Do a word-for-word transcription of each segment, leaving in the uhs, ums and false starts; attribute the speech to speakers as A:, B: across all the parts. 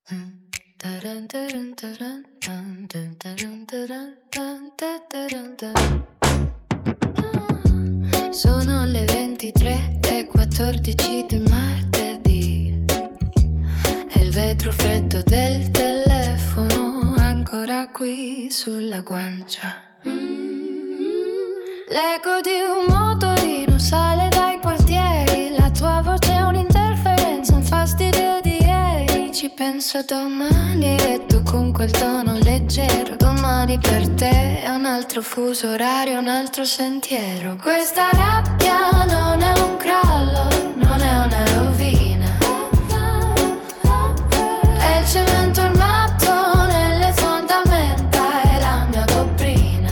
A: Sono le ventitré e quattordici del martedì e il vetro freddo del telefono ancora qui sulla guancia. L'eco di un motorino sale dai quartieri, la tua voce è un'interferenza, un fastidio di ieri. Ci penso domani e tu con quel tono leggero. Domani per te è un altro fuso orario, un altro sentiero. Questa rabbia non è un crollo, non è una rovina. È il cemento armato nelle fondamenta, è la mia dottrina.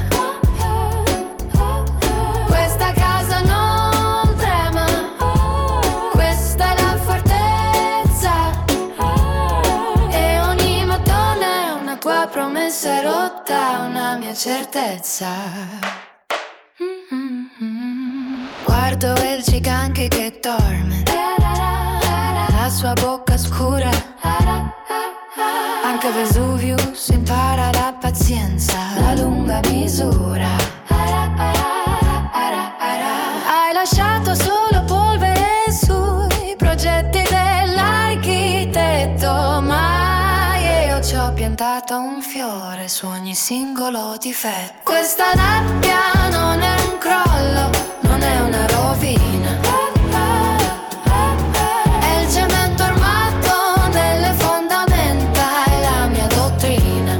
A: Questa casa non trema, questa è la fortezza. E ogni mattone è una tua promessa rotta, una mia certezza. Mm-hmm. Guardo il gigante che dorme, la sua bocca scura. Anche Vesuvius impara la pazienza, la lunga misura. Hai lasciato solo polvere sui progetti dell'architetto, ma io ci ho piantato un fiore su ogni singolo difetto. Questa rabbia non è un crollo, non è una rovina. È il cemento armato nelle fondamenta, è la mia dottrina.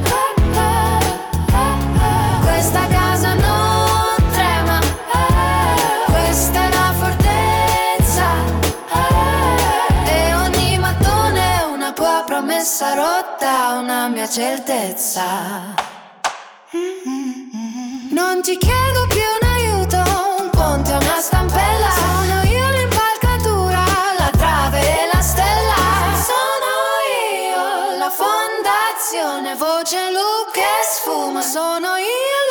A: Questa casa non trema, questa è la fortezza. E ogni mattone è una tua promessa rotta, una mia certezza. Non ti chiedo più un aiuto, un ponte, una stampella. Sono io l'impalcatura, la trave e la stella. Sono io la fondazione, voce, look e sfuma. Sono io